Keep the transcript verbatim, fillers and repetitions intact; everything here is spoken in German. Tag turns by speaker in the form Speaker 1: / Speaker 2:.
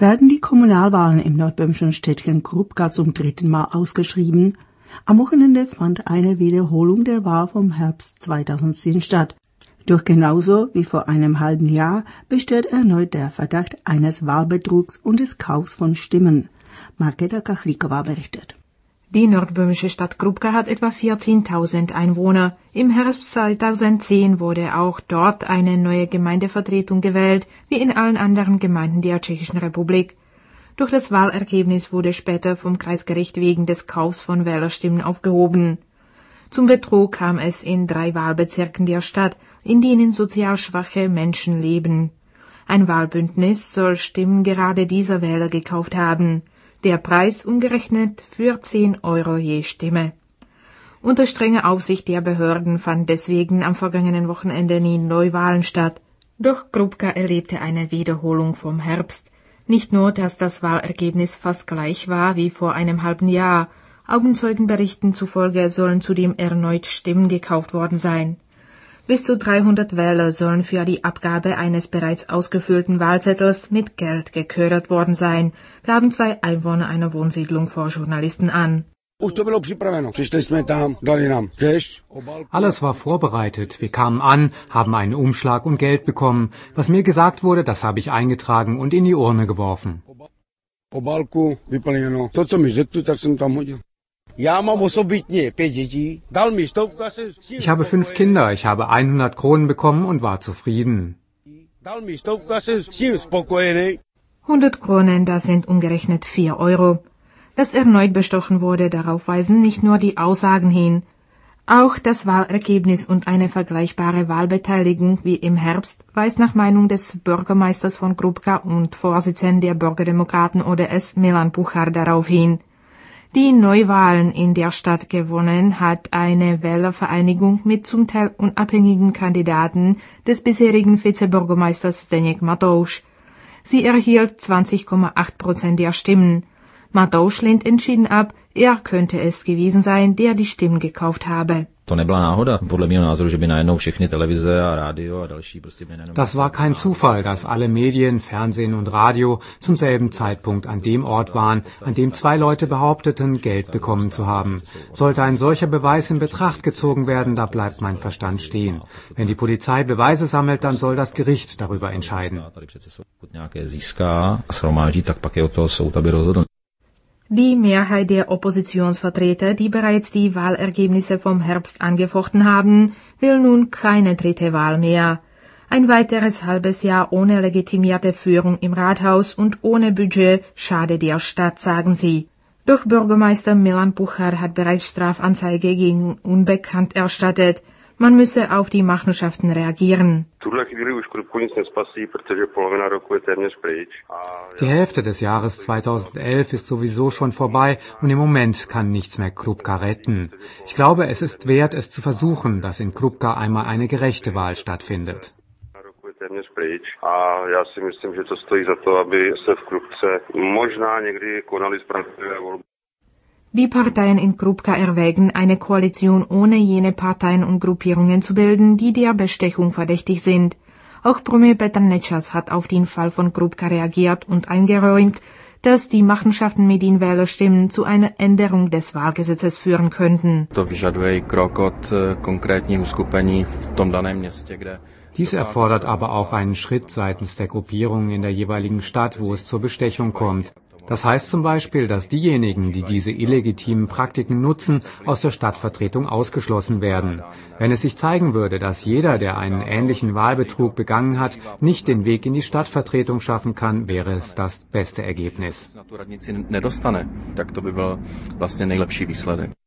Speaker 1: werden die Kommunalwahlen im nordböhmischen Städtchen Krupka zum dritten Mal ausgeschrieben. Am Wochenende fand eine Wiederholung der Wahl vom Herbst zweitausendzehn statt. Doch genauso wie vor einem halben Jahr besteht erneut der Verdacht eines Wahlbetrugs und des Kaufs von Stimmen. Markéta Kachlíková berichtet.
Speaker 2: Die nordböhmische Stadt Krupka hat etwa vierzehntausend Einwohner. Im Herbst zweitausendzehn wurde auch dort eine neue Gemeindevertretung gewählt, wie in allen anderen Gemeinden der Tschechischen Republik. Doch das Wahlergebnis wurde später vom Kreisgericht wegen des Kaufs von Wählerstimmen aufgehoben. Zum Betrug kam es in drei Wahlbezirken der Stadt, in denen sozial schwache Menschen leben. Ein Wahlbündnis soll Stimmen gerade dieser Wähler gekauft haben. Der Preis umgerechnet für zehn Euro je Stimme. Unter strenger Aufsicht der Behörden fanden deswegen am vergangenen Wochenende nie Neuwahlen statt. Doch Krupka erlebte eine Wiederholung vom Herbst. Nicht nur, dass das Wahlergebnis fast gleich war wie vor einem halben Jahr. Augenzeugenberichten zufolge sollen zudem erneut Stimmen gekauft worden sein. Bis zu dreihundert Wähler sollen für die Abgabe eines bereits ausgefüllten Wahlzettels mit Geld geködert worden sein, gaben zwei Einwohner einer Wohnsiedlung vor Journalisten an.
Speaker 3: Alles war vorbereitet. Wir kamen an, haben einen Umschlag und Geld bekommen. Was mir gesagt wurde, das habe ich eingetragen und in die Urne geworfen. Ich habe fünf Kinder, ich habe hundert Kronen bekommen und war zufrieden.
Speaker 2: hundert Kronen, das sind umgerechnet vier Euro. Dass erneut bestochen wurde, darauf weisen nicht nur die Aussagen hin. Auch das Wahlergebnis und eine vergleichbare Wahlbeteiligung wie im Herbst weist nach Meinung des Bürgermeisters von Krupka und Vorsitzenden der Bürgerdemokraten O D S Milan Puchar darauf hin. Die Neuwahlen in der Stadt gewonnen hat eine Wählervereinigung mit zum Teil unabhängigen Kandidaten des bisherigen Vizebürgermeisters Zdeněk Matouš. Sie erhielt zwanzig Komma acht Prozent der Stimmen. Matouš lehnt entschieden ab, er könnte es gewesen sein, der die Stimmen gekauft habe.
Speaker 3: Das war kein Zufall, dass alle Medien, Fernsehen und Radio zum selben Zeitpunkt an dem Ort waren, an dem zwei Leute behaupteten, Geld bekommen zu haben. Sollte ein solcher Beweis in Betracht gezogen werden, da bleibt mein Verstand stehen. Wenn die Polizei Beweise sammelt, dann soll das Gericht darüber entscheiden.
Speaker 2: Die Mehrheit der Oppositionsvertreter, die bereits die Wahlergebnisse vom Herbst angefochten haben, will nun keine dritte Wahl mehr. Ein weiteres halbes Jahr ohne legitimierte Führung im Rathaus und ohne Budget schade der Stadt, sagen sie. Doch Bürgermeister Milan Puchar hat bereits Strafanzeige gegen Unbekannt erstattet. Man müsse auf die Machenschaften reagieren.
Speaker 3: Die Hälfte des Jahres zweitausendelf ist sowieso schon vorbei und im Moment kann nichts mehr Krupka retten. Ich glaube, es ist wert, es zu versuchen, dass in Krupka einmal eine gerechte Wahl stattfindet.
Speaker 2: Die Parteien in Krupka erwägen, eine Koalition ohne jene Parteien und Gruppierungen zu bilden, die der Bestechung verdächtig sind. Auch Premier Petr Nečas hat auf den Fall von Krupka reagiert und eingeräumt, dass die Machenschaften mit den Wählerstimmen zu einer Änderung des Wahlgesetzes führen könnten.
Speaker 3: Dies erfordert aber auch einen Schritt seitens der Gruppierungen in der jeweiligen Stadt, wo es zur Bestechung kommt. Das heißt zum Beispiel, dass diejenigen, die diese illegitimen Praktiken nutzen, aus der Stadtvertretung ausgeschlossen werden. Wenn es sich zeigen würde, dass jeder, der einen ähnlichen Wahlbetrug begangen hat, nicht den Weg in die Stadtvertretung schaffen kann, wäre es das beste Ergebnis.